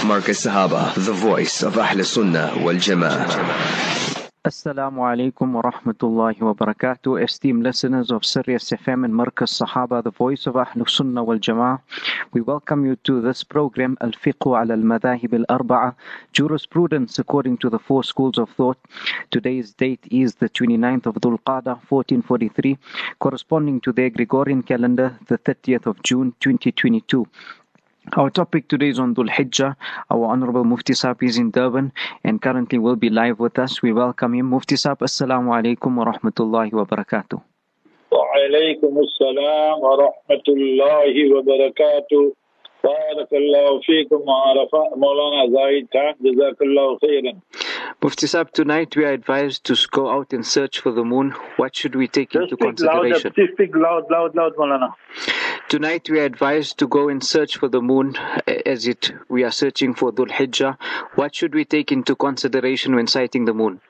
Marcus Sahaba, the voice of Ahl Sunnah wal Jama'ah. Assalamu alaikum wa rahmatullahi wa barakatuh. Esteemed listeners of Sirius FM and Marcus Sahaba, the voice of Ahl Sunnah wal Jama'ah. We welcome you to this program, Al-Fiqh ala al-Madahib al-Arba'a, Jurisprudence according to the four schools of thought. Today's date is the 29th of Dhul Qa'dah, 1443, corresponding to the Gregorian calendar, the 30th of June, 2022. Our topic today is on Dhul Hijjah. Our Honorable Mufti Saab is in Durban and currently will be live with us. We welcome him. Mufti Saab, Assalamu alaikum wa rahmatullahi wa barakatuh. Wa alaikum assalam wa rahmatullahi wa barakatuh. Barakallahu feekum Maulana Zahid Khan. Jazakallahu khairan. Mufti Saab, tonight we are advised to go out and search for the moon. What should we take into consideration? Speak loud, Maulana. Tonight we are advised to go and search for the moon we are searching for Dhul Hijjah. What should we take into consideration when sighting the moon?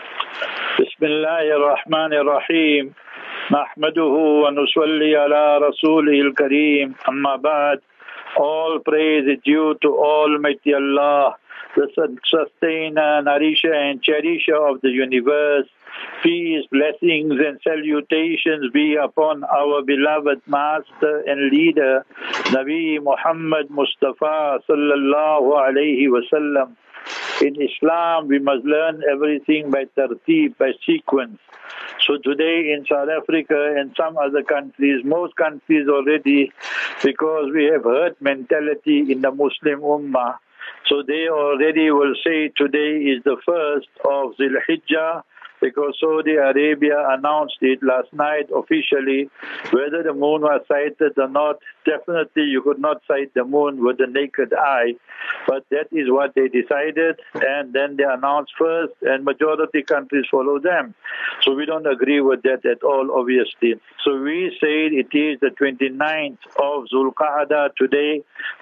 Bismillahir Rahmanir Rahim. Nahmaduhu wa nusalli ala rasulihil kareem. Amma ba'd. All praise is due to Almighty Allah, the sustainer, nourisher and cherisher of the universe. Peace, blessings and salutations be upon our beloved master and leader, Nabi Muhammad Mustafa sallallahu alayhi wasallam. In Islam, we must learn everything by tartib, by sequence. So today in South Africa and some other countries, most countries already, because we have herd mentality in the Muslim Ummah, so they already will say today is the first of Dhul Hijjah, because Saudi Arabia announced it last night officially. Whether the moon was sighted or not, definitely you could not sight the moon with the naked eye, but that is what they decided, and then they announced first, and majority countries follow them. So we don't agree with that at all, obviously. So we say it is the 29th of Dhul Qa'dah today,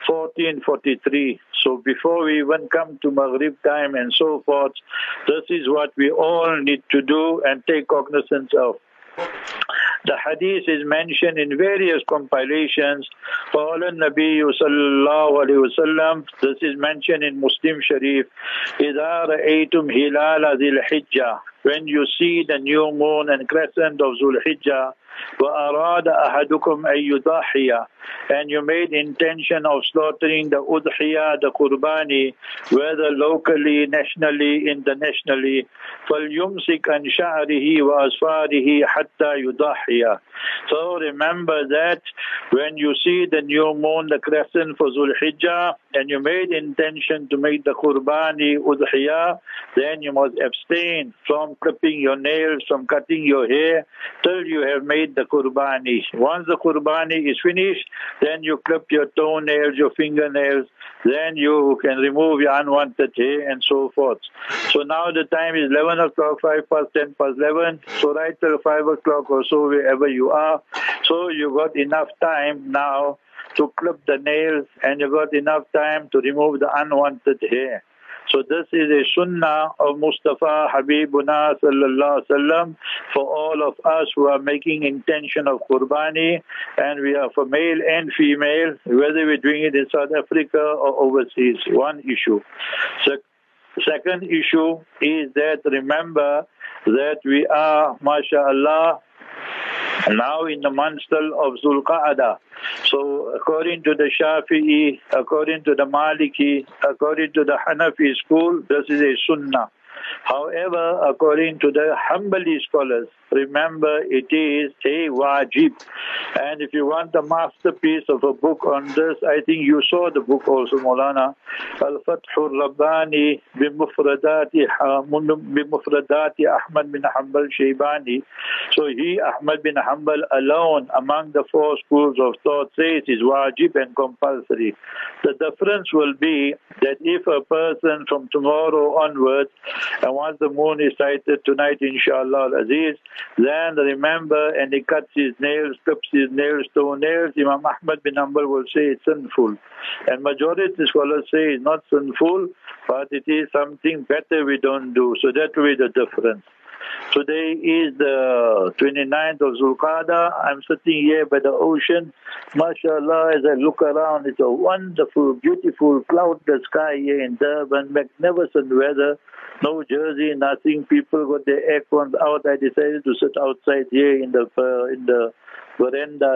1443. So before we even come to Maghrib time and so forth, this is what we all need to do and take cognizance of. The hadith is mentioned in various compilations. قال النبي صلى الله عليه وسلم, this is mentioned in Muslim Sharif, إذا رأيتم هلال ذي الحجة, when you see the new moon and crescent of Dhul Hijjah, وأراد أحدكم أن يضحي, and you made intention of slaughtering the udhiyah, the qurbani, whether locally, nationally, internationally, فَلْيُمْسِكْ عَنْ شَعْرِهِ وَأَصْفَارِهِ حَتَّى يُضَحِيَ. So remember that when you see the new moon, the crescent for Dhul Hijjah, and you made intention to make the qurbani, udhiyah, then you must abstain from clipping your nails, from cutting your hair, till you have made the qurbani. Once the qurbani is finished, then you clip your toenails, your fingernails, then you can remove your unwanted hair and so forth. So now the time is 11 o'clock, 5 past 10 past 11, so right till 5 o'clock or so, wherever you are. So you got enough time now to clip the nails, and you got enough time to remove the unwanted hair. So this is a sunnah of Mustafa Habibuna sallallahu alaihi wasallam for all of us who are making intention of qurbani, and we are for male and female, whether we're doing it in South Africa or overseas. One issue. Second issue is that remember that we are, mashallah, now in the month of Dhul Qa'dah. So according to the Shafi'i, according to the Maliki, according to the Hanafi school, this is a sunnah. However, according to the Hanbali scholars, remember it is a wajib. And if you want the masterpiece of a book on this, I think you saw the book also, Maulana, Al-Fathul Rabbani bimufradati Ahmad bin Hanbal Shaybani. So he, Ahmad bin Hanbal alone, among the four schools of thought, says is wajib and compulsory. The difference will be that if a person from tomorrow onwards, and once the moon is sighted tonight, inshallah al-Aziz, then remember, and he cuts his nails, clips his nails, toenails, Imam Ahmad bin Hanbal will say it's sinful. And majority scholars say it's not sinful, but it is something better we don't do. So that will be the difference. Today is the 29th of Zulqa'dah. I'm sitting here by the ocean. MashaAllah, as I look around, it's a wonderful, beautiful, cloudless sky here in Durban, magnificent weather. No jersey, nothing. People got their aircons out. I decided to sit outside here in the veranda,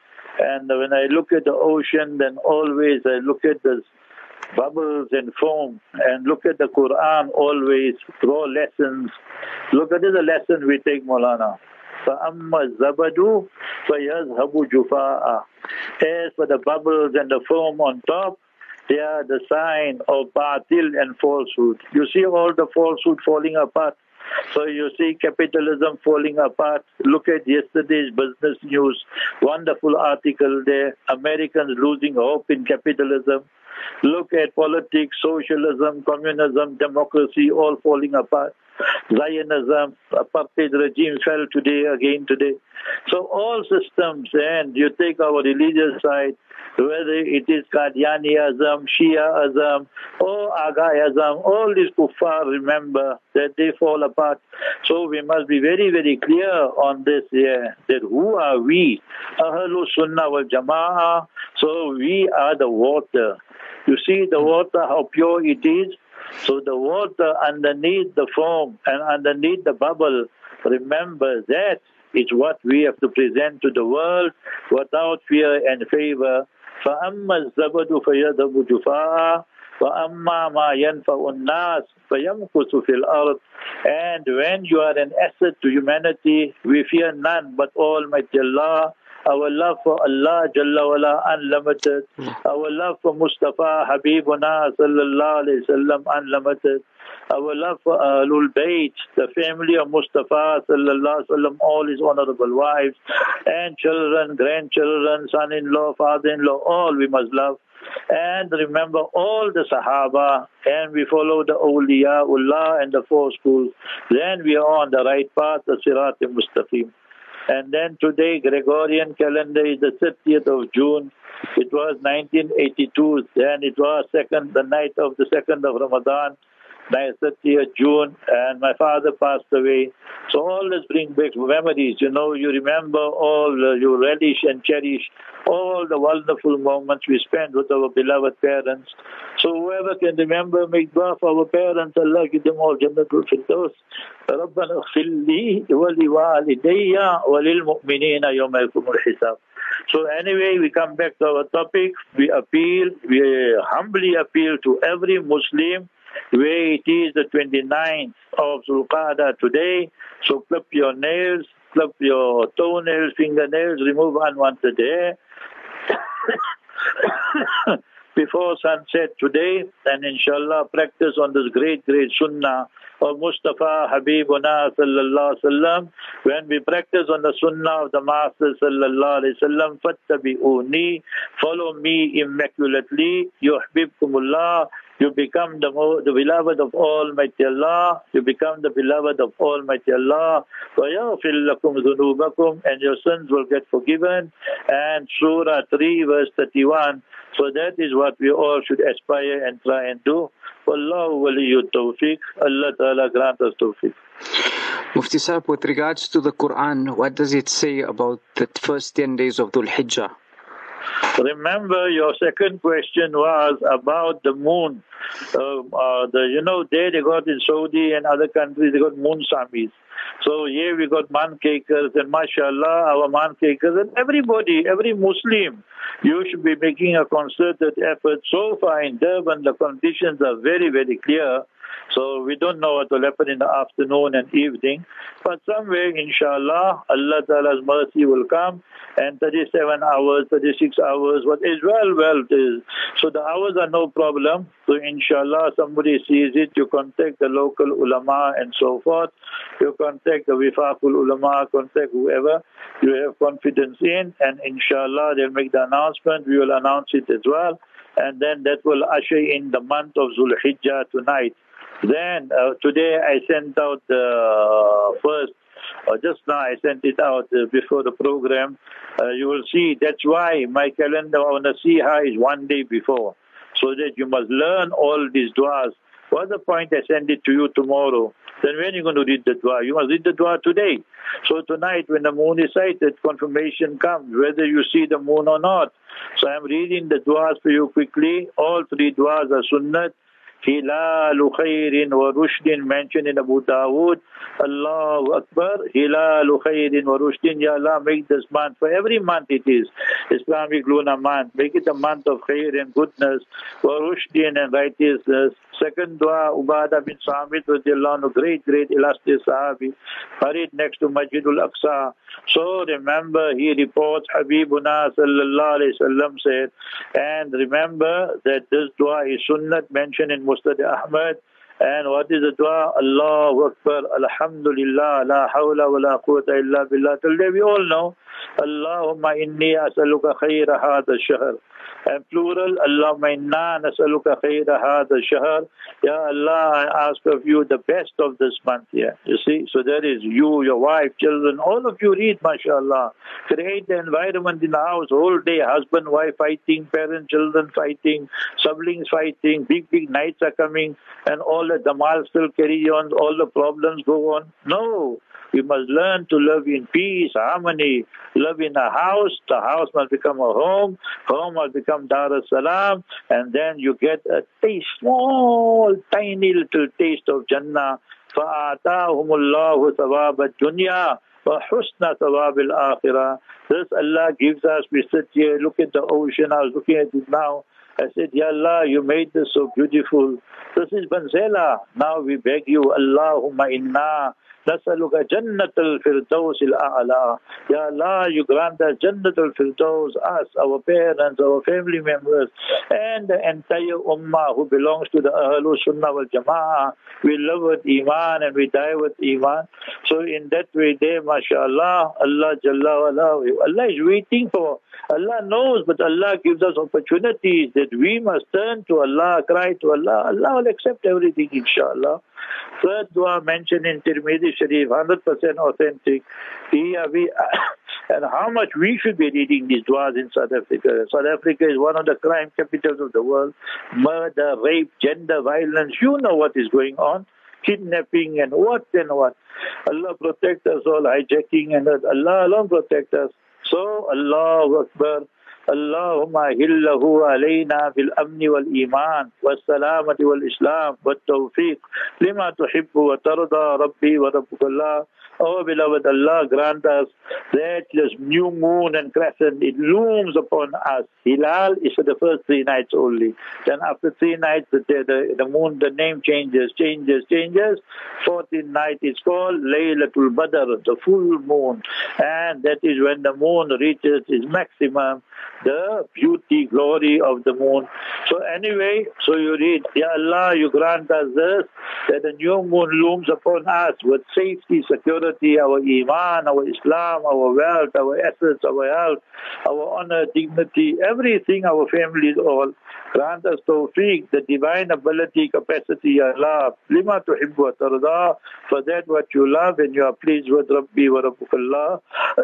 And when I look at the ocean, then always I look at the bubbles and foam, and look at the Quran always, draw lessons. Look at the lesson we take, Maulana. فَأَمَّا الزَّبَدُ فَيَذْهَبُ جُفَاءً. As for the bubbles and the foam on top, they are the sign of batil and falsehood. You see all the falsehood falling apart. So you see capitalism falling apart. Look at yesterday's business news. Wonderful article there. Americans losing hope in capitalism. Look at politics, socialism, communism, democracy, all falling apart. Zionism, apartheid regime fell again today. So all systems, and you take our religious side, whether it is Qadianiism, Shiaism, or Aghaism, all these kuffar, remember that they fall apart. So we must be very, very clear on this here, that who are we? Ahlul Sunnah wal Jama'ah. So we are the water. You see the water, how pure it is. So the water underneath the foam and underneath the bubble, remember that is what we have to present to the world without fear and favor. فَأَمَّا الزَّبَدُ فَيَذْهَبُ جُفَاءً وَأَمَّا مَا يَنْفَعُ النَّاسِ فَيَمْكُثُ فِي الْأَرْضِ. And when you are an asset to humanity, we fear none but Almighty Allah. Our love for Allah Jalla wala unlimited. Our love for Mustafa Habibuna sallallahu alayhi wasallam unlimited. Our love for Ahlul Bayt, the family of Mustafa sallallahu alayhi wasallam, all his honorable wives and children, grandchildren, son-in-law, father-in-law, all we must love. And remember all the Sahaba, and we follow the Awliyaullah and the four schools. Then we are on the right path, the Sirat-al-Mustaqim. And then today, Gregorian calendar is the 30th of June. It was 1982. Then it was the night of the 2nd of Ramadan, 30th June, and my father passed away. So all this brings back memories. You remember all, you relish and cherish all the wonderful moments we spent with our beloved parents. So whoever can remember, make dua for our parents. Allah give them all Jannatul Firdaus. رَبَّنَا اغْفِرْ لِي وَلِوَالِدَيَّ وَلِلْمُؤْمِنِينَ يَوْمَ يَقُومُ الْحِسَابُ. So anyway, we come back to our topic. We humbly appeal to every Muslim, where it is the 29th of Zulqa'dah today. So clip your nails, clip your toenails, fingernails, remove unwanted hair before sunset today, and inshallah practice on this great, great sunnah of Mustafa Habibuna sallallahu alaihi wasallam. When we practice on the sunnah of the Master sallallahu alaihi wasallam, fattabi'uni, follow me immaculately, yuhbibkumullah, you become the beloved of Almighty Allah. You become the beloved of Almighty Allah. وَيَغْفِرْ لَكُمْ ذُنُوبَكُمْ, and your sins will get forgiven. And Surah 3 verse 31. So that is what we all should aspire and try and do. Wallahu waliyut tawfiq. Allah Ta'ala grant us tawfiq. Mufti Sahib, with regards to the Quran, what does it say about the first 10 days of Dhul Hijjah? Remember, your second question was about the moon. There they got in Saudi and other countries, they got moon samis. So here we got man-cakers, and mashallah, our man-cakers, and everybody, every Muslim, you should be making a concerted effort. So far in Durban, the conditions are very, very clear. So we don't know what will happen in the afternoon and evening. But somewhere, inshallah, Allah Ta'ala's mercy will come, and 37 hours, 36 hours, what is well. So the hours are no problem. So inshallah, somebody sees it, you contact the local ulama and so forth. You contact the wifaqul ulama, contact whoever you have confidence in, and inshallah, they'll make the announcement. We will announce it as well. And then that will usher in the month of Dhul Hijjah tonight. Then today I sent out the first, just now I sent it out before the program. You will see, that's why my calendar on the Nasiha is one day before, so that you must learn all these du'as. What's the point I send it to you tomorrow? then when are you going to read the dua? You must read the dua today. So tonight when the moon is sighted, confirmation comes, whether you see the moon or not. So I'm reading the duas for you quickly. All three duas are sunnat. Hilalu khairin wa rushdin mentioned in Abu Dawood. Allahu Akbar. Hilalu khairin wa rushdin. Ya Allah, make this month, for every month it is Islamic lunar month, make it a month of khair and goodness, wa rushdin and righteousness. Second dua, Ubadah bin Samit radiallahu anhu, great illustrious Sahabi, buried next to Masjidul Aqsa. So remember, he reports Habibuna sallallahu alayhi wasallam said, and remember that this dua is sunnat mentioned in Musnad Ahmad. And what is the dua? Allahu Akbar, Alhamdulillah, la hawla wa la quwwata illa billah. Till then we all know, Allahumma inni as'aluka khayra hadha shahr. And plural, Allahumma inna nas'aluka khayra hadha shahr. Ya Allah, I ask of you the best of this month here. You see, so that is you, your wife, children, all of you read, mashallah. Create the environment in the house, whole day, husband, wife fighting, parents, children fighting, siblings fighting, big nights are coming, and all the damal still carry on, all the problems go on. No. We must learn to live in peace, harmony, live in a house. The house must become a home must become Dar es-Salam, and then you get a taste, small, tiny little taste of Jannah. فَآتَاهُمُ اللَّهُ ثَوَابَ الدُّنْيَا وَحُسْنَ ثَوَابِ الْآخِرَةِ. This Allah gives us. We sit here, look at the ocean. I was looking at it now. I said, Ya Allah, you made this so beautiful. This is Banzela. Now we beg you, Allahumma inna nasaluka jannatul firdaus al-a'la. Ya Allah, you grant us jannatul firdaus, us, our parents, our family members, and the entire ummah who belongs to the Ahlul Sunnah wal Jama'ah. We live with Iman and we die with Iman. So in that way there, mashallah, Allah Jalla wala, Allah is waiting for. Allah knows, but Allah gives us opportunities that we must turn to Allah, cry to Allah. Allah will accept everything, inshallah. Third dua mentioned in Tirmidhi Sharif, 100% authentic. And how much we should be reading these duas in South Africa. South Africa is one of the crime capitals of the world. Murder, rape, gender violence, you know what is going on. Kidnapping and what. Allah protect us all, hijacking, and Allah alone protect us. So, Allahu Akbar. Allahumma hillahu alayna bil amni wal iman was salamati wal islam wat tawfiq lima tuhibbu wa tarda rabbi wa rabbukallah. Oh beloved Allah, grant us that this new moon and crescent, it looms upon us. Hilal is for the first 3 nights only. Then after 3 nights, the moon, the name changes. 14th night is called Laylatul Badr, the full moon. And that is when the moon reaches its maximum, the beauty, glory of the moon. So anyway, so you read, Ya Allah, you grant us this, that the new moon looms upon us with safety, security, our Iman, our Islam, our wealth, our assets, our health, our honor, dignity, everything, our families, all. Grant us tawfiq, the divine ability, capacity, Ya Allah. Lima tuhibbu wa tarda, for that what you love and you are pleased with, Rabbi wa Rabbukallah.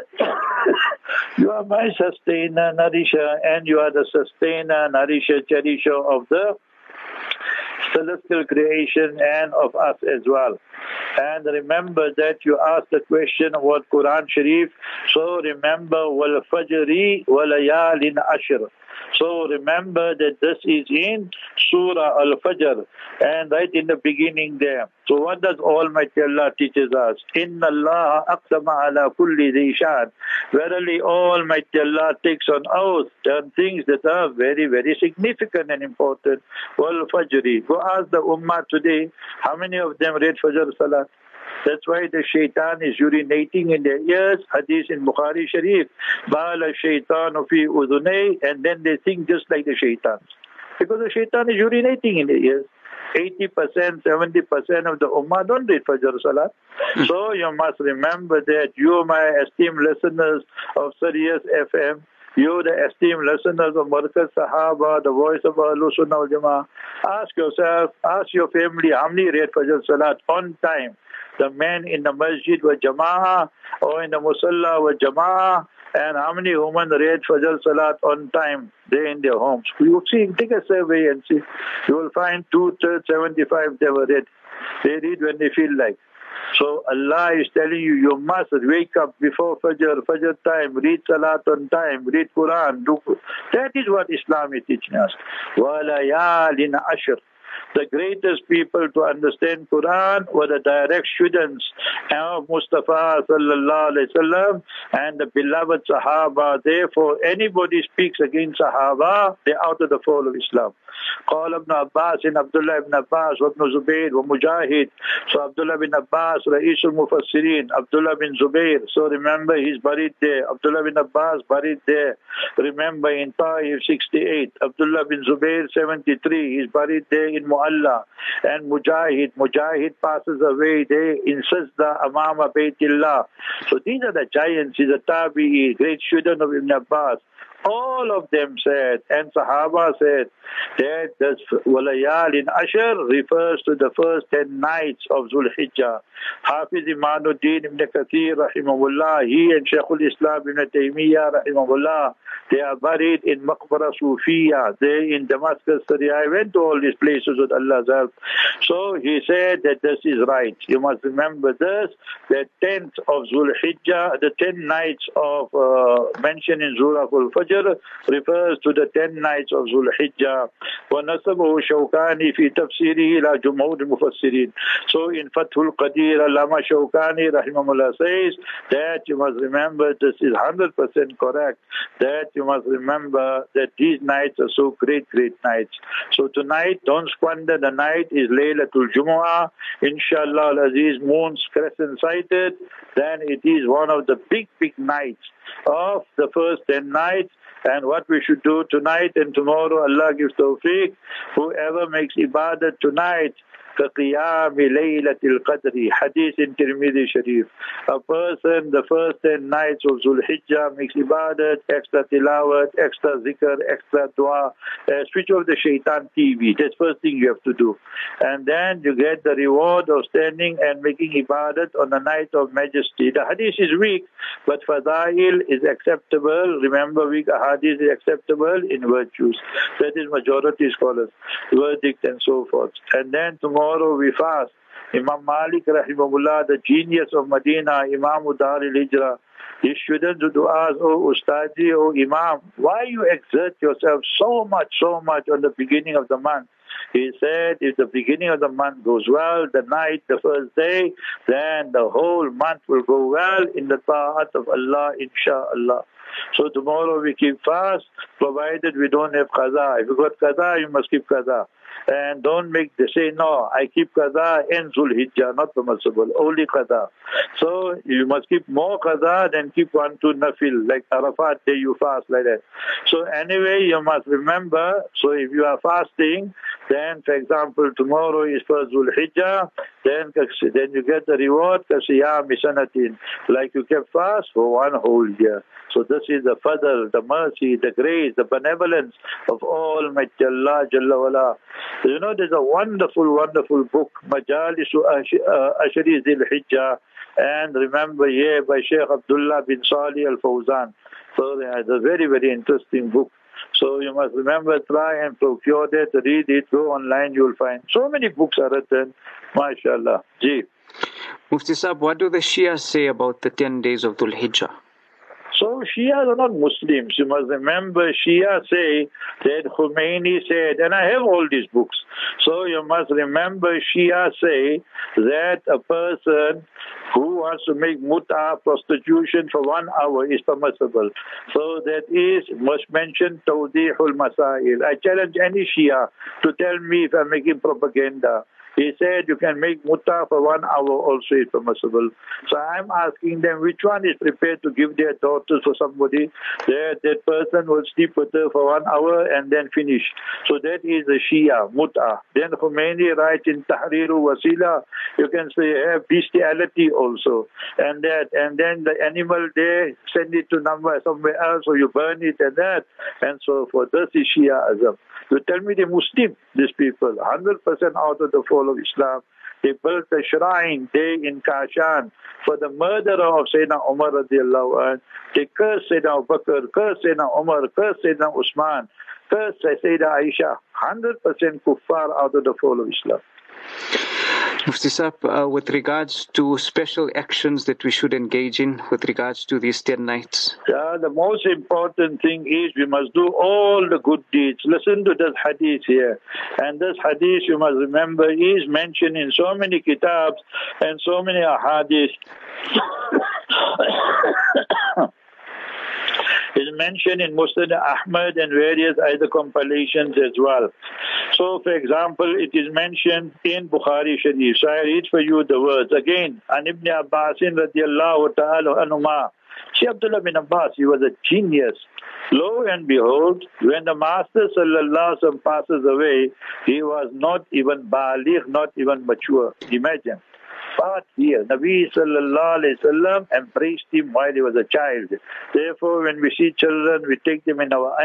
You are my sustainer, nourisher, and you are the sustainer, nourisher, cherisher of the celestial creation and of us as well. And remember that you asked the question about Quran Sharif. So remember, wal fajri wal layalin ashr. So remember that this is in Surah Al-Fajr, and right in the beginning there. So what does Almighty Allah teaches us? Inna Allah aqsama ala kulli dhi shan. Verily Almighty Allah takes on oath on things that are very, very significant and important. Wal Fajri. Go ask the Ummah today, how many of them read Fajr Salat? That's why the shaitan is urinating in their ears. Hadith in Bukhari Sharif. Bala shaitanu fi udhunay, and then they think just like the shaitan. Because the shaitan is urinating in their ears. 80%, 70% of the Ummah don't read Fajr Salat. So you must remember that you, my esteemed listeners of Sirius FM, you, the esteemed listeners of Markaz Sahaba, the voice of Ahlul Sunnah wal Jama'ah, ask yourself, ask your family, how many read Fajr Salat on time? The men in the masjid were Jama'ah, or in the Musalla were Jama'ah, And how many women read Fajr Salat on time there in their homes? You see, take a survey and see. You will find 2/3, 75 they were read. They read when they feel like. So Allah is telling you, you must wake up before Fajr time, read Salat on time, read Quran. That is what Islam is teaching us. وَلَيَالٍ عَشْرٍ. The greatest people to understand Quran were the direct students of Mustafa sallallahu alaihi wasallam and the beloved Sahaba. Therefore, anybody speaks against Sahaba, they're out of the fold of Islam. قال ابن عباس and Abdullah ibn Abbas وابن Zubayr ومجاهد. So Abdullah ibn Abbas, Ra'is al-Mufassirin, Abdullah ibn Zubayr. So remember, he's buried there. Abdullah ibn Abbas buried there. Remember, in Taif 68. Abdullah ibn Zubayr 73. He's buried there in Mu'alla. And Mujahid passes away there in Sajda Amama Baytillah. So these are the giants. He's a Tabi'i, great student of Ibn Abbas. All of them said, and Sahaba said, that this Walayal in Ashr refers to the first 10 nights of Dhul Hijjah. Hafiz Imanuddin ibn Kathir, rahimahullah, he and Shaykhul Islam ibn Taymiyyah, rahimahullah, they are buried in Maqbara Sufiya, there in Damascus, Syria. I went to all these places with Allah's help. So he said that this is right. You must remember this, that 10th of Dhul Hijjah, the 10 nights of mention in Surah Al-Fajr refers to the 10 nights of Dhul Hijjah. وَنَسَبَهُ شَوْكَانِي فِي تَفْسِيرِهِ إِلَى جُمْهُورِ الْمُفَسِّرِينَ. So in Fathul Qadir, Allama Shawkani rahimahullah says that you must remember, this is 100% correct, that you must remember that these nights are so great nights. So tonight, don't squander the night, is Laylatul Jumu'ah. Inshallah al-Aziz, moon's crescent sighted, then it is one of the big nights of the first 10 nights. And what we should do tonight and tomorrow, Allah gives tawfiq, whoever makes ibadat tonight, كَقِيَامِ لَيْلَةِ الْقَدْرِ, Hadith in Tirmidhi Sharif. A person, the first 10 nights of Dhul Hijjah, makes ibadat, extra tilawat, extra zikr, extra dua, switch off the shaitan TV. That's first thing you have to do. And then you get the reward of standing and making ibadat on the night of majesty. The hadith is weak, but fadail is acceptable. Remember, weak hadith is acceptable in virtues. That is majority scholars' verdict and so forth. And then tomorrow we fast. Imam Malik rahimahullah, the genius of Medina, Imam Dar al-Hijra, he shouldn't do du'as, oh Ustadi, oh Imam, why you exert yourself so much on the beginning of the month? He said, if the beginning of the month goes well, the night, the first day, then the whole month will go well in the ta'at of Allah, insha'Allah. So tomorrow we keep fast, provided we don't have qaza. If you got qaza, you must keep qaza. And don't say, no, I keep qaza in Dhul Hijjah, not permissible, only qaza. So you must keep more qaza than keep 1 2 nafil, like Arafat day you fast like that. So anyway, you must remember, so if you are fasting, then for example, tomorrow is first Dhul Hijjah, then you get the reward, kasiyam sanatin, like you kept fast for 1 whole year. So this is the fadl, the mercy, the grace, the benevolence of Almighty Allah Jalla wala. You know, there's a wonderful book, Majalisu Ashri Dhul Hijjah, and remember here by Sheikh Abdullah bin Salih al-Fawzan. So it's a very interesting book. So you must remember, try and procure that, read it, go online, you'll find so many books are written, mashallah. Ji. Mufti Sahib, what do the Shia say about the 10 days of Dhul Hijjah? So Shia are not Muslims. You must remember, Shia say that Khomeini said, and I have all these books. So you must remember, Shia say that a person who wants to make mut'ah, prostitution for 1 hour is permissible. So that is, must mention Tawdihul Masail. I challenge any Shia to tell me if I'm making propaganda. He said you can make mut'ah for 1 hour also is permissible. So I'm asking them which one is prepared to give their daughters for somebody that person will sleep with her for 1 hour and then finish. So that is the Shia, mut'ah. Then Khomeini writes in Tahriru Wasila, you can say have bestiality also. And then the animal there, send it to somewhere else or you burn it and that and so forth. This is Shia Azam. You tell me the Muslim, these people, 100% out of the fold whole of Islam. They built a shrine there in Kashan for the murderer of Sayyidina Umar radiallahu anhu. They cursed Sayyidina Abu Bakr, cursed Sayyidina Umar, cursed Sayyidina Usman, cursed Sayyidina Aisha. 100% kuffar out of the whole of Islam. Mufti Sahib, with regards to special actions that we should engage in with regards to these 10 nights? Yeah, the most important thing is we must do all the good deeds. Listen to this hadith here. And this hadith, you must remember, is mentioned in so many kitabs and so many ahadith. Is mentioned in Musnad Ahmad and various other compilations as well. So, for example, it is mentioned in Bukhari Sharif. So I read for you the words. Again, An Ibn Abbas radiallahu ta'ala anhuma. Shaykh Abdullah bin Abbas, he was a genius. Lo and behold, when the Master sallallahu alaihi wasallam passes away, he was not even baligh, not even mature. Imagine. But here, Nabi sallallahu alayhi wasallam embraced him while he was a child. Therefore, when we see children, we take them in our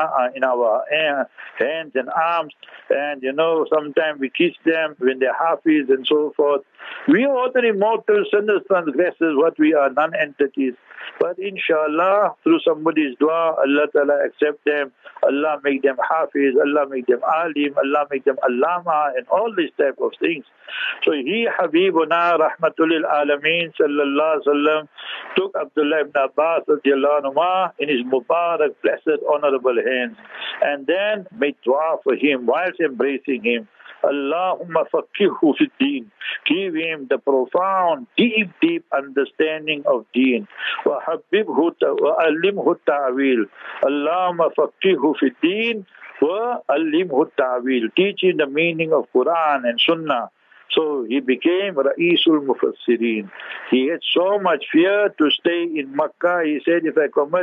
hands and arms, and sometimes we kiss them when they're hafiz and so forth. We are ordinary mortals, sinners, transgressors, what we are, non-entities. But inshallah, through somebody's dua, Allah Ta'ala accept them, Allah make them hafiz, Allah make them alim, Allah make them allama, and all these type of things. So he, Habibuna, Rahmatul Alameen, sallallahu alaihi wasallam, took Abdullah ibn Abbas radiallahu anhu in his Mubarak, blessed, honorable hands, and then made dua for him whilst embracing him. Allahumma faqqihhu fi deen. Give him the profound, deep understanding of deen. Wa habibhu wa allimhu ta'wil. Allahumma faqqihhu fi deen wa allimhu ta'wil. Teach him the meaning of Quran and Sunnah. So he became Ra'isul Mufassirin. He had so much fear to stay in Makkah. He said, if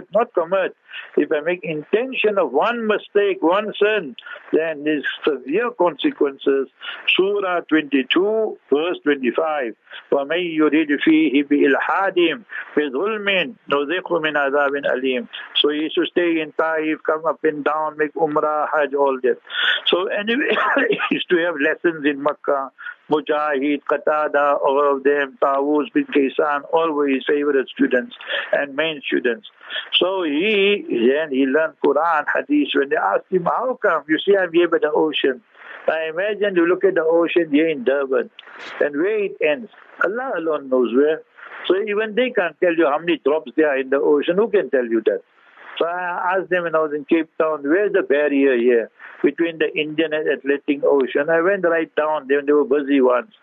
I make intention of one mistake, one sin, then there's severe consequences. Surah 22, verse 25. وَمَن يُرِدْ فِيهِ بِإِلْحَادٍ بِظُلْمٍ نُذِقْهُ مِنْ عَذَابٍ أَلِيمٍ. So he used to stay in Taif, come up and down, make Umrah, Hajj, all that. So anyway, he used to have lessons in Makkah. Mujahid, Qatada, all of them, Tawus bin Kaysan, all were his favorite students and main students. So he learned Quran, Hadith. When they asked him, how come? You see, I'm here by the ocean. I imagine you look at the ocean here in Durban, and where it ends, Allah alone knows where. So even they can't tell you how many drops there are in the ocean. Who can tell you that? So I asked them when I was in Cape Town, where's the barrier here between the Indian and Atlantic Ocean? I went right down there, and they were busy ones.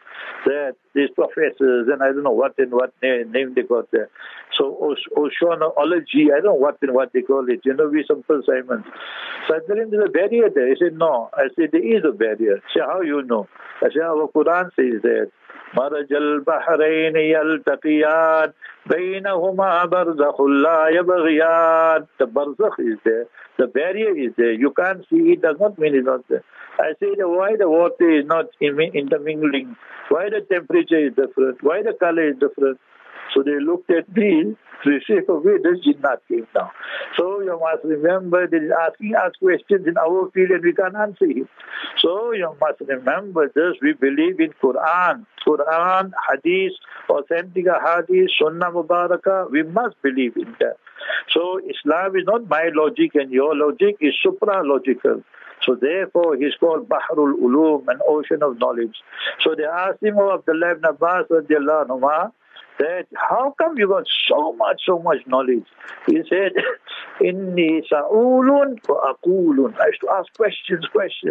These professors, and I don't know what name they got there. So oceanology, I don't know what they call it. We simple Simons. So I told him there's a barrier there. He said, no. I said, there is a barrier. He said, how you know? I said, our Quran says that. مرج البحرين يلتقيان بينهما برزخ لا يبغيان. The barzakh is there. The barrier is there. You can't see it. Does not mean it's not there. I said, why the water is not intermingling? Why the temperature is different? Why the color is different? So they looked at me. They say, where does Jinnat came down? So you must remember that he's asking us questions in our field and we can't answer him. So you must remember this. We believe in Quran, Hadith, authentic Hadith, Sunnah Mubarakah. We must believe in that. So Islam is not my logic and your logic, is supra-logical. So therefore, he's called Bahrul Ulum, an ocean of knowledge. So they asked him of Abdullah ibn Abbas radiallahu anhu, that how come you got so much knowledge? He said, Inni sa'ulun wa aqulun. I used to ask questions.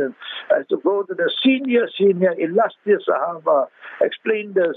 I used to go to the senior, illustrious Sahaba, explain this.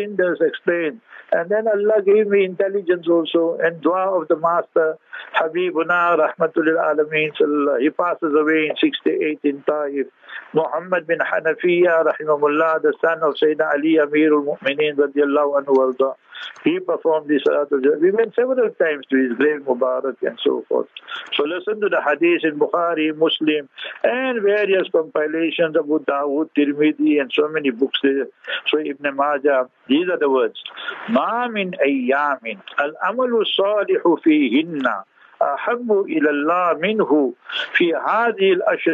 And then Allah gave me intelligence also, and dua of the Master, Habibuna, Rahmatul Alameen, he passes away in 68 in Taif. Muhammad bin Hanafiya, rahimahullah, the son of Sayyidina Ali, Amirul Mu'mineen, radiallahu anhu warda. He performed this Salatul Janaza. We went several times to his grave Mubarak and so forth. So listen to the hadith in Bukhari, Muslim, and various compilations of Abu Dawud, Tirmidhi, and so many books there. So Ibn Majah, these are the words. Ma min ayyamin al-amalu salihu fihinna أحب إلى الله منه في هذه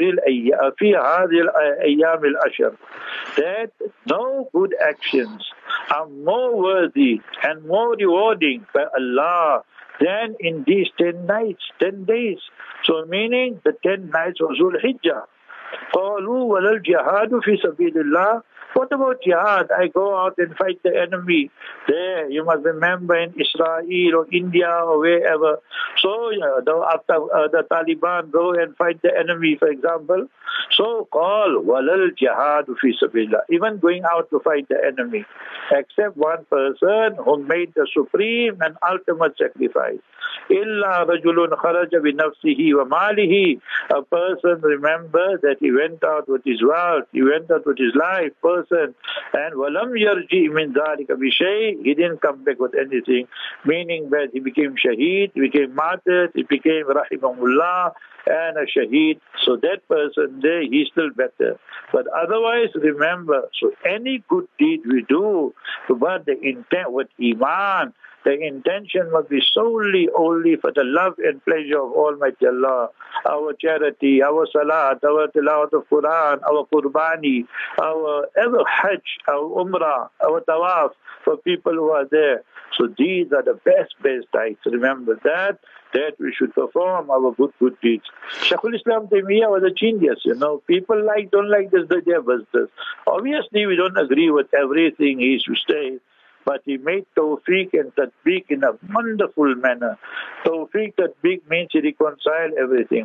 الأيام العشر. That no good actions are more worthy and more rewarding by Allah than in these 10 nights, 10 days. So meaning the 10 nights of Dhul Hijjah. قالوا ولا الجهاد في سبيل الله. What about jihad? I go out and fight the enemy. There, you must remember in Israel or India or wherever. So, after the Taliban go and fight the enemy, for example. So, call walal jihad fi sabilillah. Even going out to fight the enemy. Except one person who made the supreme and ultimate sacrifice. Illa rajulun kharaja bi nafsihi wa malihi. A person, remember that he went out with his wealth, he went out with his life, person, and walam yarji min dhalika bi shay. He didn't come back with anything, meaning that he became shaheed, he became martyr, he became rahimahullah and a shaheed. So that person there, he's still better. But otherwise, remember, so any good deed we do, but the intent with iman, the intention must be solely only for the love and pleasure of Almighty Allah. Our charity, our salat, our tilawat of Quran, our qurbani, our ever hajj, our umrah, our tawaf for people who are there. So these are the best acts. Remember that we should perform our good deeds. Shaykhul Islam Taymiyyah was a genius, People don't like this, their business. Obviously, we don't agree with everything he used to say. But he made tawfiq and tatbiq in a wonderful manner. Tawfiq, tatbiq means he reconciled everything.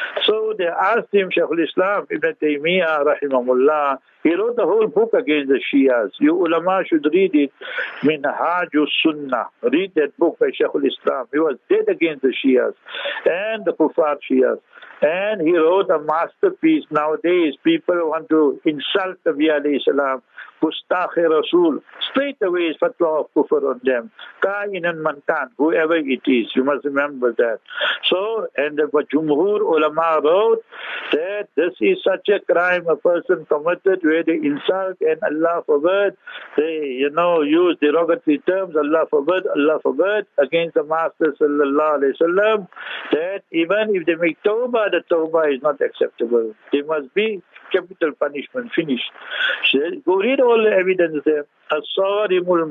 So they asked him, Shaykhul Islam Ibn Taymiyyah rahimahullah, he wrote the whole book against the Shias. You ulama should read it. Minhajus Sunnah. Read that book by Shaykhul Islam. He was dead against the Shias and the Kuffar Shias. And he wrote a masterpiece. Nowadays, people want to insult the Nabi alayhi salam. Gustakh Rasul. Straight away is fatwa of kufr on them. Ka'inan mankan, whoever it is. You must remember that. So, and the Jumhur ulama wrote that this is such a crime a person committed where they insult and Allah forbid, they, use derogatory terms, Allah forbid, against the Master sallallahu alayhi wasallam, that even if they make tawbah, the tawbah is not acceptable. There must be capital punishment, finished. So, go read all the evidence there. As-Sarimul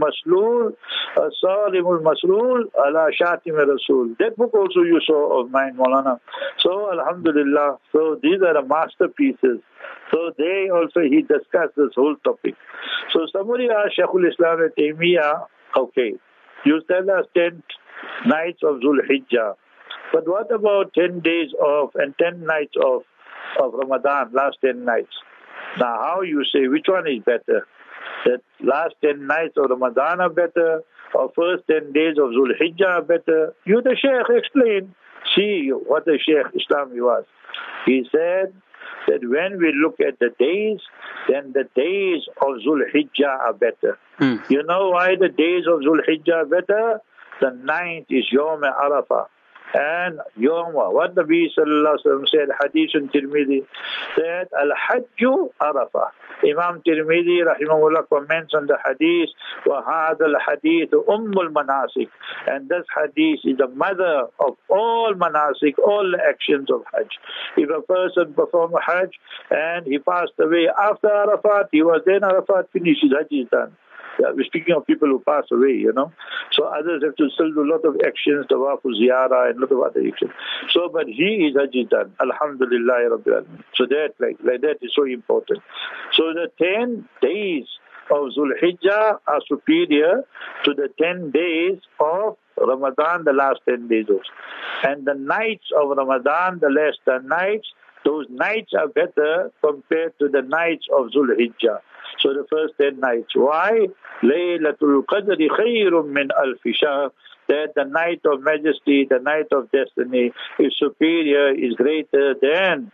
Masrool ala Shatim Rasul. That book also you saw of mine, Maulana. So, Alhamdulillah. So, these are the masterpieces. So, he discussed this whole topic. So, somebody asked Shaykhul Islam Taymiyyah, okay, you tell us 10 nights of Dhul Hijjah. But what about 10 days off and 10 nights of Ramadan, last 10 nights? Now, how you say, which one is better? That last 10 nights of Ramadan are better, or first 10 days of Dhul Hijjah are better? You, the Shaykh, explain. See what the Shaykh Islam was. He said that when we look at the days, then the days of Dhul Hijjah are better. You know why the days of Dhul Hijjah are better? The 9th is Yawm Arafah. And what the Nabi sallallahu alaihi wasallam said, Hadith in Tirmidhi, that Al-Hajju Arafah. Imam Tirmidhi rahimahullah comments on the Hadith, وَهَذَا الْحَدِيثُ أُمُّ الْمَنَاسِكِ. And this Hadith is the mother of all manasik, all the actions of Hajj. If a person performed Hajj and he passed away after Arafat, he was then Arafat finished, his Hajj is done. Yeah, we're speaking of people who pass away, So others have to still do a lot of actions, tawafu ziyarah and a lot of other actions. So, but he is Hajj done. Alhamdulillah Rabbil Alameen. So that, like that is so important. So the 10 days of Dhul Hijjah are superior to the 10 days of Ramadan, the last 10 days also. And the nights of Ramadan, the last 10 nights, those nights are better compared to the nights of Dhul Hijjah. So the first 10 nights. Why? Laylatul Qadri khayrun min alfi shahr. That the night of majesty, the night of destiny is superior, is greater than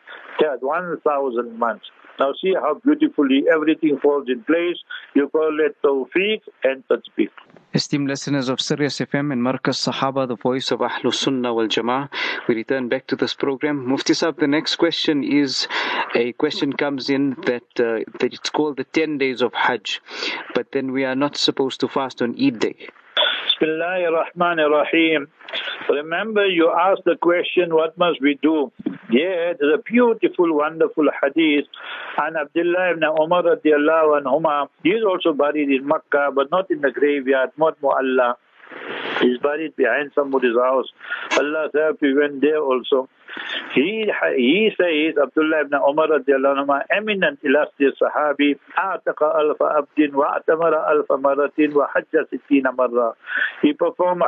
1,000 months. Now see how beautifully everything falls in place. You call it tawfiq and tatbiq. Esteemed listeners of Sirius FM and Markaz Sahaba, the voice of Ahlus Sunnah wal Jama'ah, we return back to this program. Mufti Sahib, the next question is, a question comes in that it's called the 10 days of Hajj, but then we are not supposed to fast on Eid Day. Bismillahir Rahmanir Rahim. Remember, you asked the question, what must we do? Yeah, there's a beautiful, wonderful hadith. And Abdullah ibn Umar radiallahu anhuma, he is also buried in Makkah, but not in the graveyard, not Mu'alla. He's buried behind somebody's house. Allah said, we went there also. He says, Abdullah ibn Umar radiallahu anhu, eminent illustrious sahabi, a'taqa alfa abdin wa atamara alfa maratin wa hajja sittina marra. He performed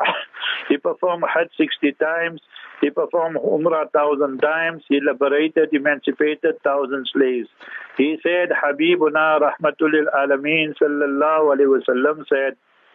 Hajj 60 times. He performed Umrah 1,000 times. He liberated, emancipated 1,000 slaves. He said, Habibuna rahmatul lil alameen sallallahu alayhi wa sallam said,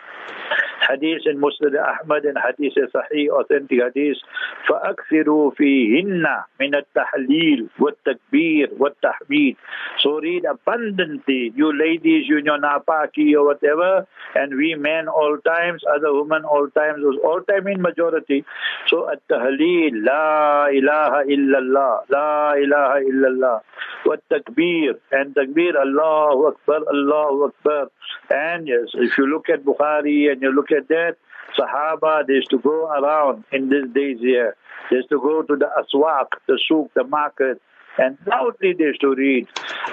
Hadith in Musnad Ahmad and Hadith Sahih, authentic Hadith, فَأَكْثِرُوا فِيهِنَّ مِنَ التَّحْلِيلِ وَالتَّكْبِيرِ وَالتَّحْمِيدِ. So read abundantly, you ladies, you know, napaki or whatever, and we men all times, other women all times, all time in majority. So at-tahleel, la ilaha illallah, la ilaha illallah, wat-takbir, and takbir, Allahu Akbar, Allahu Akbar. And yes, if you look at Bukhari and you look at that, Sahaba, they used to go around in these days here. They used to go to the aswaq, the souk, the market, and loudly they used to read,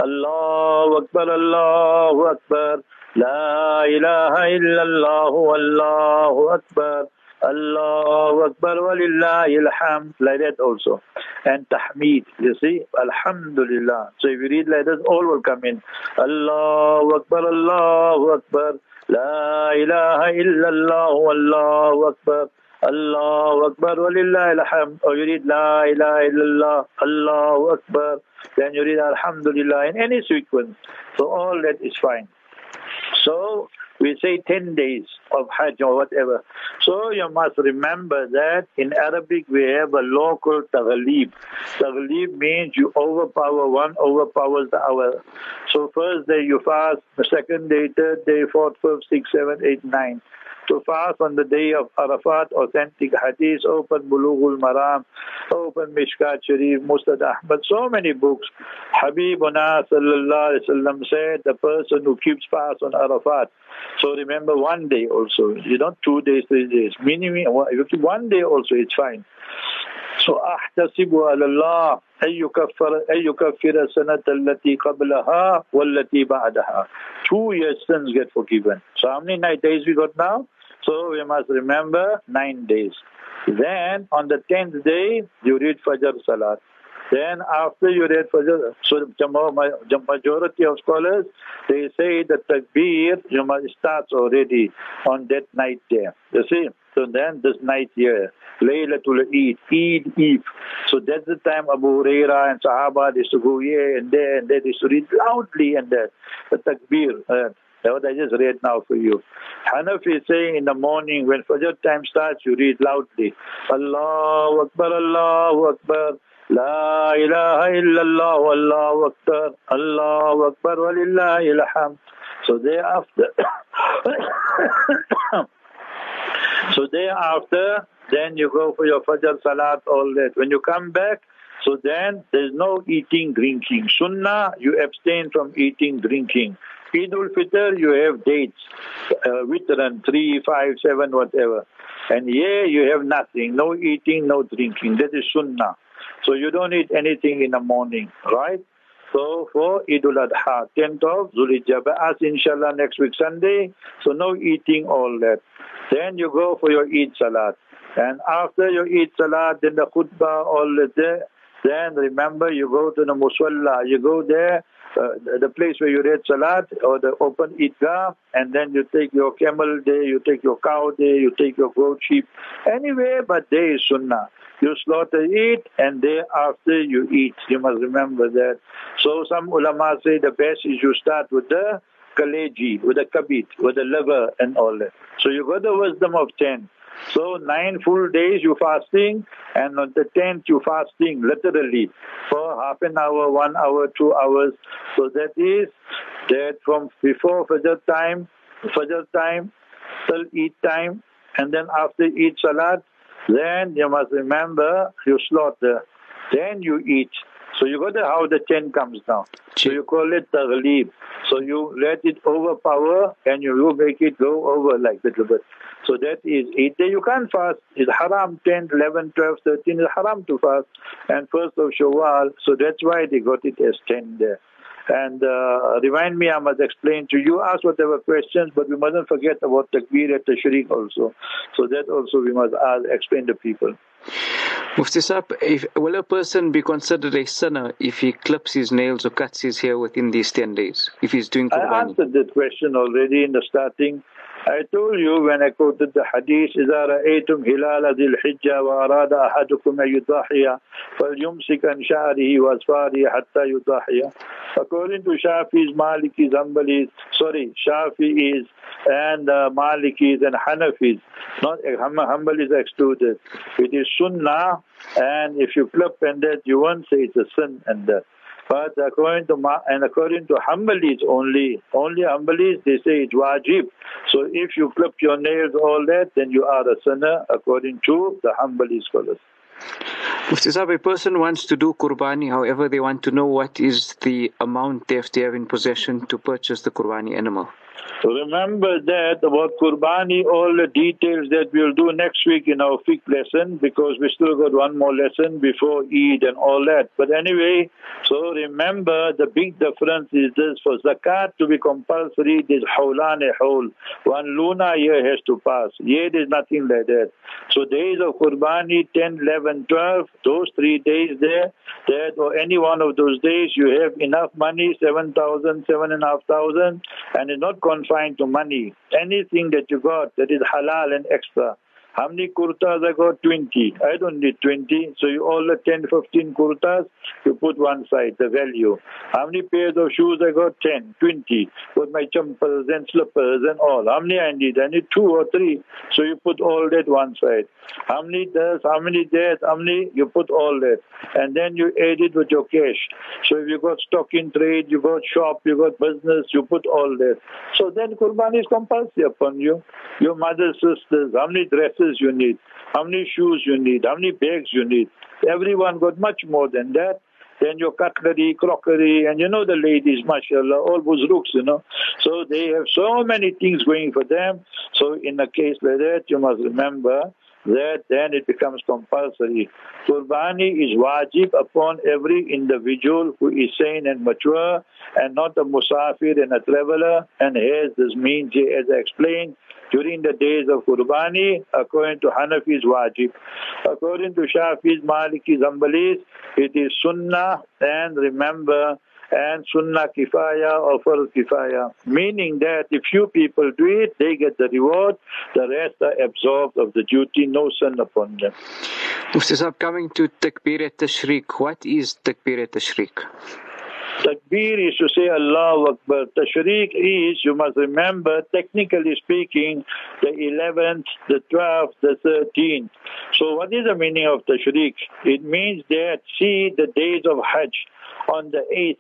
Allahu Akbar, Allahu Akbar, La ilaha illallah, Allahu Akbar, Allahu Akbar, walillahi alhamd, like that also. And tahmeed, you see, alhamdulillah. So if you read like that, all will come in. Allahu Akbar, Allahu Akbar, La ilaha illallah, Allahu Akbar, Allahu Akbar, walillahi alhamd. Or you read La ilaha illallah, Allahu Akbar, then you read alhamdulillah in any sequence. So all that is fine. So we say 10 days of Hajj or whatever. So you must remember that in Arabic we have a law called Taghlib. Taghlib means you overpower, one overpowers the other. So first day you fast, the second day, third day, fourth, fifth, sixth, seventh, eighth, ninth. To fast on the day of Arafat, authentic hadith, open Bulughul Maram, open Mishkat Sharif, Musnad Ahmad, so many books. Habibuna sallallahu alayhi wa sallam said, the person who keeps fast on Arafat. So remember 1 day also, you don't 2 days, 3 days. Minimum, if you keep 1 day also, it's fine. So أحتسب على الله أن يكفر السنة التي قبلها والتي بعدها. 2 years sins get forgiven. So how many days we got now? So we must remember 9 days. Then on the 10th day you read Fajr Salat. Then after you read Fajr, so the majority of scholars, they say that Takbir you must start already on that night there. You see? So then this night here, Laylatul Eid, Eid Eve. So that's the time Abu Huraira and Sahaba used to go here and there, and they used to read loudly and that. The Takbir, that's what I just read now for you. Hanafi is saying in the morning when Fajr time starts, you read loudly. Allahu Akbar, Allahu Akbar. La ilaha illallah, Allahu Akbar, Allahu Akbar, walillahi alhamd. So thereafter, then you go for your Fajr Salat, all that. When you come back, so then there's no eating, drinking. Sunnah, you abstain from eating, drinking. Eid al-Fitr, you have dates, Witran, 3, 5, 7, whatever. And here you have nothing, no eating, no drinking. That is Sunnah. So you don't eat anything in the morning, right? So for Eid al-Adha, 10th of Zulhijjah, as inshallah next week Sunday, so no eating, all that. Then you go for your Eid Salat. And after your Eid Salat, then the khutbah, all that. Then remember, you go to the Musalla, you go there, the place where you read Salat, or the open Eidgah, and then you take your camel there, you take your cow there, you take your goat, sheep, anyway, but there is Sunnah. You slaughter it, and thereafter you eat. You must remember that. So some ulama say the best is you start with the kaleji, with the kabit, with the liver and all that. So you got the wisdom of 10. So 9 full days you fasting, and on the 10th you fasting literally for half an hour, 1 hour, 2 hours. So that is that from before Fajr time till Eid time, and then after Eid Salat, then you must remember you slaughter, then you eat. So you got how the 10 comes down. So you call it Taghlib. So you let it overpower and you make it go over like a little bit. So that is 8 days. You can't fast. It's haram. 10, 11, 12, 13 is haram to fast. And 1st of Shawwal. So that's why they got it as 10 there. And remind me, I must explain to you. Ask whatever questions, but we mustn't forget about Takbir at Tashriq also. So that also we must explain to people. Mufti Saab, will a person be considered a sinner if he clips his nails or cuts his hair within these 10 days, if he's doing Qurbani? I answered that question already in the starting. I told you when I quoted the hadith, إِذَا رَأَيْتُمْ هِلَالَ ذِي الْحِجَّةِ وَأَرَادَ أَحَدُكُمْ أَن يُضَحِّيَ فَلْيُمْسِكْ عَنْ شَعْرِهِ وَأَظْفَارِهِ حَتَّى يُضَحِّيَ. According to Shafi'is, Malikis, Hanbalis, Shafi'is and Malikis and Hanafis, not Hanbalis excluded. It is sunnah, and if you clip and that, you won't say it's a sin and that. But according to Hanbalis only Hanbalis, they say it's wajib. So if you clip your nails, all that, then you are a sinner according to the Hanbali scholars. Mufti Saab, a person wants to do Qurbani, however, they want to know what is the amount they have to have in possession to purchase the Qurbani animal. Remember that about Qurbani, all the details that we'll do next week in our fiqh lesson, because we still got one more lesson before Eid and all that. But anyway, so remember the big difference is this: for zakat to be compulsory, there's hawlan a hawl. 1 lunar year has to pass. Here there's nothing like that. So days of Qurbani, 10, 11, 12, those 3 days there, that or any one of those days you have enough money, 7,000, 7,500, and it's not confined to money. Anything that you got that is halal and extra. How many kurtas I got? 20. I don't need 20. So you all the 10, 15 kurtas, you put one side, the value. How many pairs of shoes I got? 10, 20. With my champals and slippers and all. How many I need? I need 2 or 3. So you put all that one side. How many this, how many that, how many, you put all that. And then you add it with your cash. So if you got stock in trade, you got shop, you got business, you put all that. So then Qurbani is compulsory upon you. Your mother's sisters, how many dresses you need, how many shoes you need, how many bags you need. Everyone got much more than that. Then your cutlery, crockery, and you know the ladies, mashallah, all buzruks, So they have so many things going for them. So in a case like that, you must remember that then it becomes compulsory. Qurbani is wajib upon every individual who is sane and mature and not a musafir and a traveler and has this means, as I explained, during the days of Qurbani, according to Hanafis, wajib. According to Shafis, Malikis, Hanbalis, it is sunnah, and remember, and sunnah kifaya or farz kifaya, meaning that if few people do it, they get the reward, the rest are absolved of the duty, no sin upon them. Mufti Saab, coming to Takbir at-Tashriq, what is Takbir at-Tashriq? Takbir is to say Allahu Akbar. Tashriq is, you must remember, technically speaking, the 11th, the 12th, the 13th. So what is the meaning of Tashriq? It means that, see the days of Hajj on the 8th.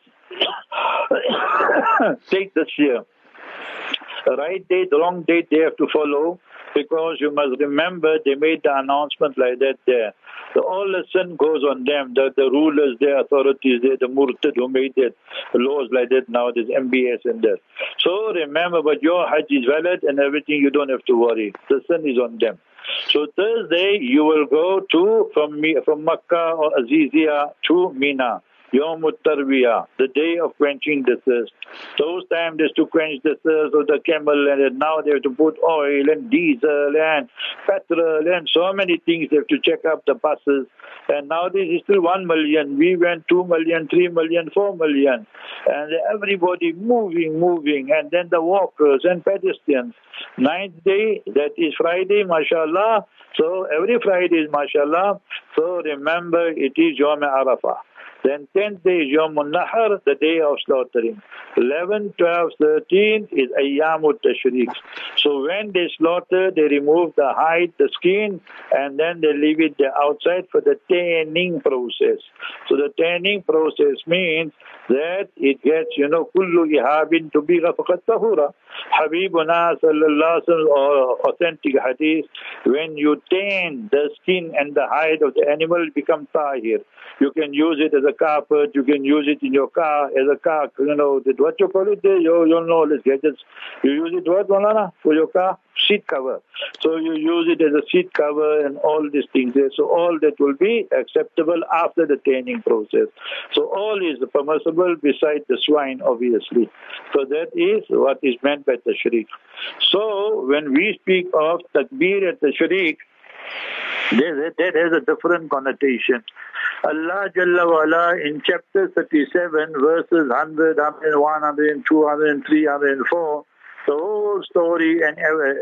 Take this year. The right date, the wrong date they have to follow, because you must remember they made the announcement like that there. So all the sin goes on them, the rulers, the authorities, the murtad who made that laws like that now, there's MBS and that. So remember, but your Hajj is valid and everything, you don't have to worry. The sin is on them. So Thursday you will go to from Makkah or Azizia to Mina. Yawm Tarwiyah, the day of quenching the thirst. Those times is to quench the thirst of the camel, and now they have to put oil and diesel and petrol and so many things. They have to check up the buses. And nowadays it's still 1 million. We went 2 million, 3 million, 4 million. And everybody moving. And then the walkers and pedestrians. 9th day, that is Friday, mashallah. So every Friday is mashallah. So remember, it is Yawm Arafah. Then 10th day is Yawm al-Nahr, the day of slaughtering. 11, 12, 13 is Ayyam al-Tashriq. So when they slaughter, they remove the hide, the skin, and then they leave it outside for the tanning process. So the tanning process means that it gets, kullu ihabin tubiga faqat tahura. Habibuna sallallahu alaihi wasallam, or authentic hadith, when you tan the skin and the hide of the animal, it becomes tahir. You can use it as a carpet, you can use it in your car as a car, what you call it there, you know all these gadgets. You use it what, Malana, for your car? Seat cover. So you use it as a seat cover and all these things there. So all that will be acceptable after the tanning process. So all is permissible besides the swine, obviously. So that is what is meant by tashriq. So when we speak of takbir at tashriq, that has a different connotation. Allah Jalla wa'ala in chapter 37, verses 100, 101, 102, 103, 104, the whole story and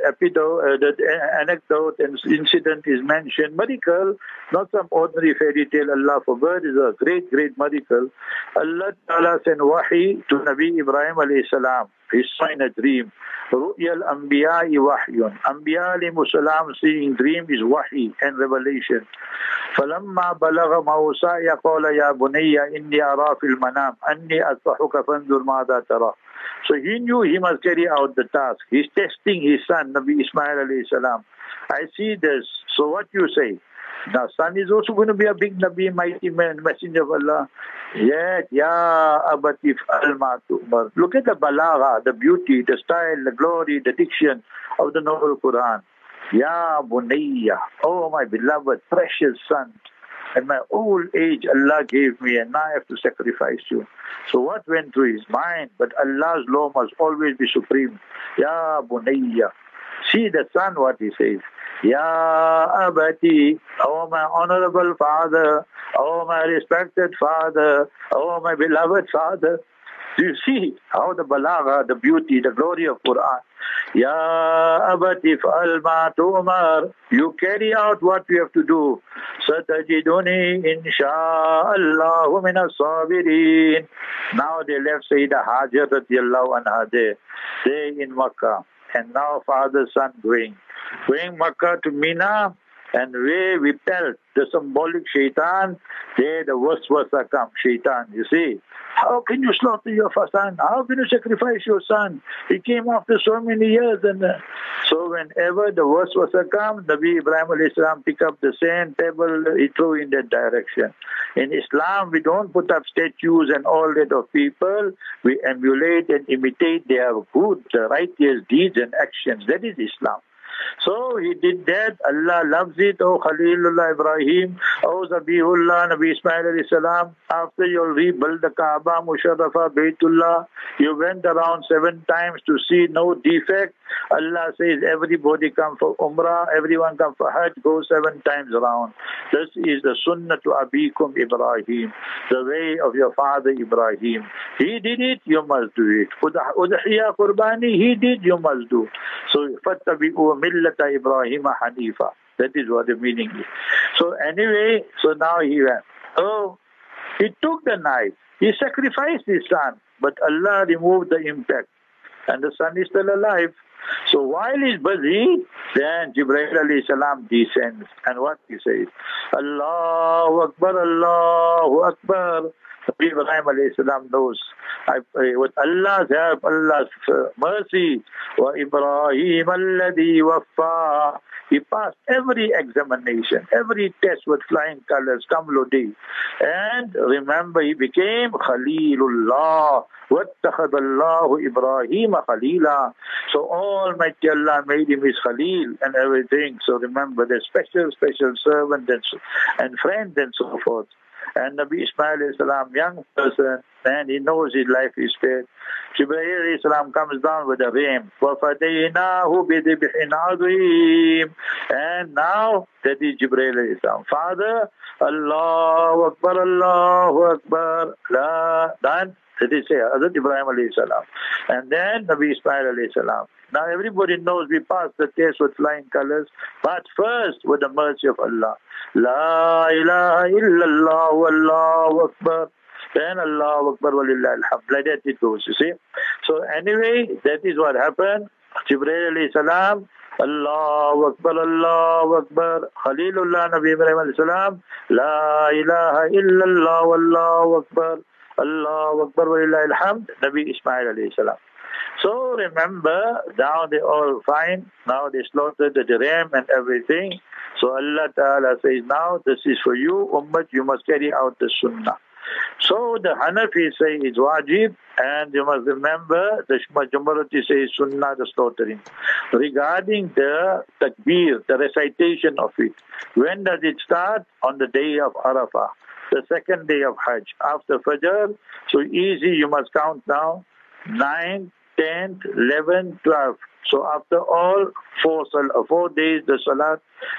the anecdote and incident is mentioned. Miracle, not some ordinary fairy tale, Allah forbid, is a great, great miracle. Allah Ta'ala sent wahi to Nabi Ibrahim alayhi salam. He saw in a dream. Ru'ya al-anbiya'i wahyun. Anbiya alayhi salam seeing dream is wahi and revelation. فلما بلغ موسى يقول يا بني إني أرى في المنام أني أذبحك فانظر ماذا ترى. So he knew he must carry out the task. He's testing his son, Nabi Ismail alayhi salam. I see this. So what you say? Now son is also going to be a big Nabi, mighty man, messenger of Allah. Yet, Ya abatif al-ma'tumar. Look at the balagha, the beauty, the style, the glory, the diction of the noble Quran. Ya bunayya, oh my beloved, precious son. At my old age, Allah gave me, and now I have to sacrifice you. So what went through his mind? But Allah's law must always be supreme. Ya bunayya. See the son, what he says. Ya abati, oh my honorable father, oh my respected father, oh my beloved father. Do you see how the balagha, the beauty, the glory of Quran? Ya abati fa'al ma tu'mar. You carry out what you have to do. Satajiduni insha'Allahu min as-sabirin. Now they left Sayyidah Hajar radiyallahu anha there in Makkah. And now father, son going Makkah to Mina, and we repelled the symbolic shaitan. There the waswasa come, shaitan, you see. How can you slaughter your son? How can you sacrifice your son? He came after so many years. And so whenever the waswasa comes, Nabi Ibrahim alayhi salam pick up the same table, he threw in that direction. In Islam, we don't put up statues and all that of people. We emulate and imitate their good, righteous deeds and actions. That is Islam. So he did that. Allah loves it. Oh Khalilullah Ibrahim, oh Zabihullah, Nabi Ismail alayhi salam. After you rebuild the Kaaba, Musharrafa, Baytullah, you went around 7 times to see no defect. Allah says everybody come for Umrah, everyone come for Hajj, go 7 times around. This is the Sunnah to Abikum Ibrahim, the way of your father Ibrahim. He did it, you must do it. Udhiyah Qurbani, he did, you must do. So fattabi'u millata Ibrahim Hanifa. That is what the meaning is. So anyway, so now he went. Oh, he took the knife. He sacrificed his son. But Allah removed the impact. And the son is still alive. So while he's busy, then Jibreel alayhi salam descends. And what he says? Allahu Akbar, Allahu Akbar. Nabi Ibrahim alayhi salam knows. With Allah's help, Allah's mercy, wa Ibrahim alladhi waffa. He passed every examination, every test with flying colors, Kamludi. And remember, he became Khalilullah. وَاتَّخَذَ اللَّهُ إِبْرَاهِيمَ خَلِيلًا. So Almighty Allah made him his Khalil and everything. So remember, the special servant and friend and so forth. And Nabi Ismail alayhi salam, young person, and he knows his life is spared. Jibreel alayhi salam comes down with a ram. وَفَدَيْنَاهُ بِذِبْحٍ عَظِيمٍ. And now, that is Jibreel alayhi salam. Father, Allahu Akbar, Allahu Akbar. Done. That is Hazrat Ibrahim alayhi salam. And then Nabi Ismail alayhi salam. Now everybody knows we passed the test with flying colors, but first with the mercy of Allah. La ilaha illallah wallahu akbar. Then Allahu Akbar walillah alhamd. Like that it goes, you see. So anyway, that is what happened. Jibreel alayhi salam, Allahu Akbar, Allahu Akbar. Khalilullah Nabi Ibrahim alayhi salam, La ilaha illallah, Wallahu Akbar, Allahu Akbar, Walillahi alhamd, Nabi Ismail alayhi salam. So remember, now they all fine, now they slaughtered the ram and everything. So Allah Ta'ala says, now this is for you, Ummah, you must carry out the Sunnah. So the Hanafi say it's wajib, and you must remember the majority says Sunnah, the slaughtering. Regarding the takbir, the recitation of it, when does it start? On the day of Arafah, the second day of Hajj, after Fajr. So easy, you must count now, 9, 10, 11, 12. So after all 4 days the salat,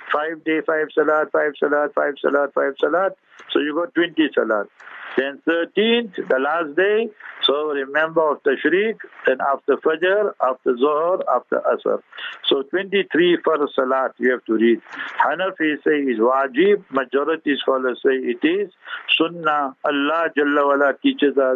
5 days 5 salat, 5 salat, 5 salat, 5 salat. So you got 20 salat. Then 13th, the last day. So remember of Tashriq, then after Fajr, after Zohar, after Asr. So 23 for Salat you have to read. Hanafi say is wajib, majority scholars say it is Sunnah. Allah Jalla wala teaches us,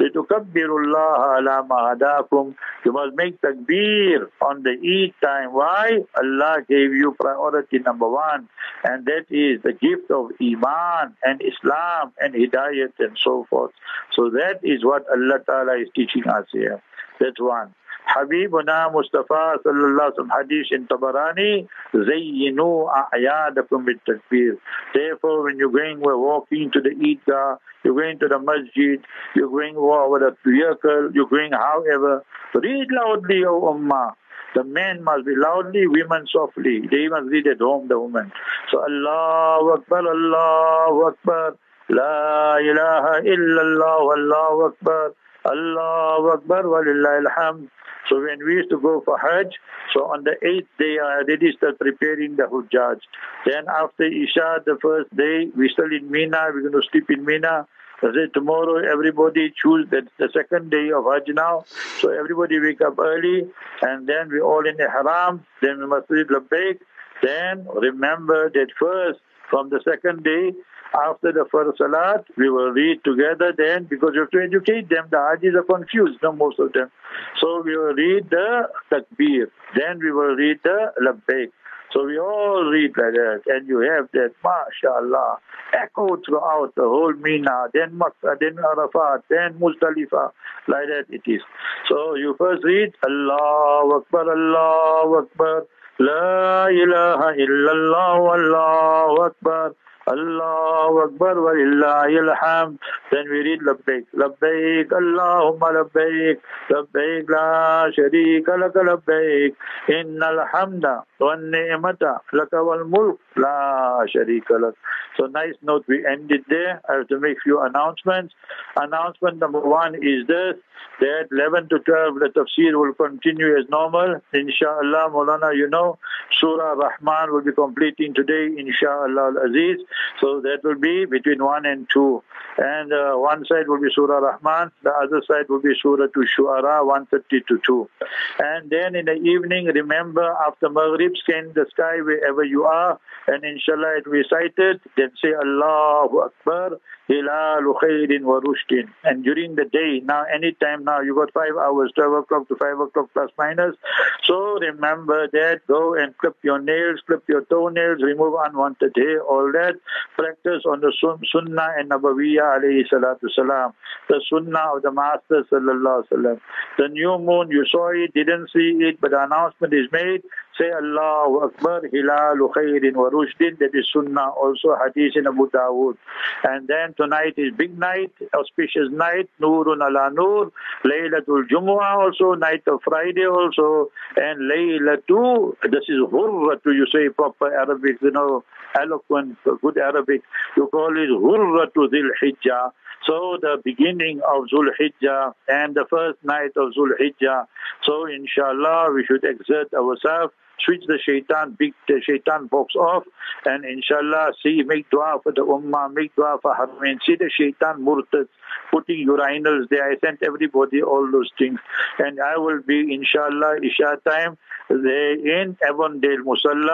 لِتُكَبِّرُ اللَّهَ عَلَى مَا هَدَاكُمْ. You must make takbir on the Eid time. Why? Allah gave you priority number 1, and that is the gift of Iman and Islam and Hidayat and so forth. So that is what Allah Ta'ala is teaching us here. That's one. Habibuna Mustafa sallallahu alaihi wasallam hadith in Tabarani, Zayyinu a'yadakum bit takbir. Therefore, when we're walking to the Eidgah, you're going to the masjid, you're going over the vehicle, you're going however, read loudly, O Ummah. The men must be loudly, women softly. They must read at home, the women. So Allahu Akbar, Allahu Akbar. La ilaha illallah, Allahu Akbar, Allahu Akbar, Walillahi alhamd. So when we used to go for Hajj, so on the 8th day I already start preparing the Hujjaj. Then after Isha, the first day, we're still in Mina, we're going to sleep in Mina. I said tomorrow everybody choose that the second day of Hajj now. So everybody wake up early, and then we all in the Haram, then we must read Labbaik. Then remember that first, from the second day, after the first salat, we will read together then, because you have to educate them. The Hajis are confused, no, most of them. So we will read the takbir. Then we will read the labbaik. So we all read like that. And you have that, mashallah, echo throughout the whole Mina, then Makkah, then Arafat, then Muzdalifah. Like that it is. So you first read, Allahu Akbar, Allahu Akbar, La ilaha illallah, Allahu Akbar, Allahu Akbar, Walillahi alhamd. Then we read Labbaik, Labbaik, Allahumma Labbaik, Labbaik la sharika laka Labbaik, innal hamda wan ni'mata laka wal mulk la sharika lak. So nice note, we ended there. I have to make few announcements. Announcement number 1 is this, that 11 to 12 the tafsir will continue as normal. Inshallah, Maulana, you know, Surah Rahman will be completing today, Inshallah al-Aziz. So that will be between 1 and 2. And one side will be Surah Rahman, the other side will be Surah to Shu'ara, 130 to 2. And then in the evening, remember, after Maghrib, scan the sky wherever you are, and inshallah it will be recited. Then say Allahu Akbar, Hilalu Khairin wa Rushdin. And during the day, now anytime now, you got 5 hours, 12 o'clock to 5 o'clock plus minus. So remember that, go and clip your nails, clip your toenails, remove unwanted hair, all that. Practice on the Sunnah and Nabawiyya alayhi salatu salam. The Sunnah of the Master sallallahu alaihi wasallam. The new moon, you saw it, didn't see it, but the announcement is made. Say Allahu Akbar, Hilalu Khairin wa Rushdin. That is Sunnah, also Hadith in Abu Dawood. And then tonight is big night, auspicious night, Noorun ala Noor, Laylatul Jumu'ah also, night of Friday also, and Laylatu, this is Hurratu, you say proper Arabic, you know, eloquent, good Arabic, you call it Hurratu Dhul Hijjah. So the beginning of Dhul Hijjah and the first night of Dhul Hijjah. So inshallah we should exert ourselves, switch the shaitan, big the shaitan box off, and inshallah make dua for the ummah, make dua for Haramain. See the shaitan murtad putting urinals there. I sent everybody all those things, and I will be inshallah Isha time there in Avondale Musalla.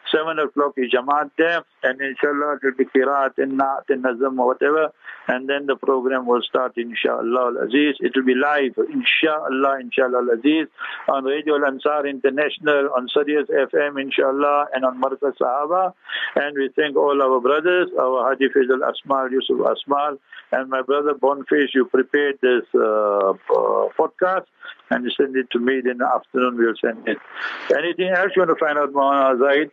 7 o'clock is Jamaat there, and inshallah it will be Qiraat and Naat and Nazam or whatever, and then the program will start inshallah al-Aziz. It will be live inshallah al-Aziz on Radio Al-Ansar International, on Sirius FM inshallah, and on Markaz Sahaba. And we thank all our brothers, our Haji Faisal Asmal, Yusuf Asmal, and my brother Boniface. You prepared this podcast and you send it to me. In the afternoon we'll send it. Anything else you want to find out, Maulana Zahid?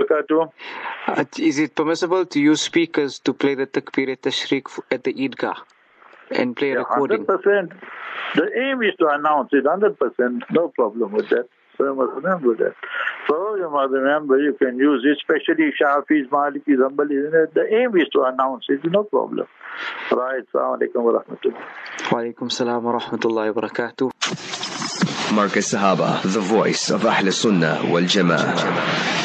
Is it permissible to use speakers to play the Takbir Tashriq at the Eidgah and play a recording? 100%. The aim is to announce it, 100%. No problem with that. So you must remember that. So you must remember you can use it, especially Shafis, Malikis, Hanbalis. The aim is to announce it, no problem. Right. Assalamu alaikum wa rahmatullah. Wa alaikum salam wa rahmatullahi wa barakatuh. Markaz Sahaba, the voice of Ahl Sunnah wal Jama'ah.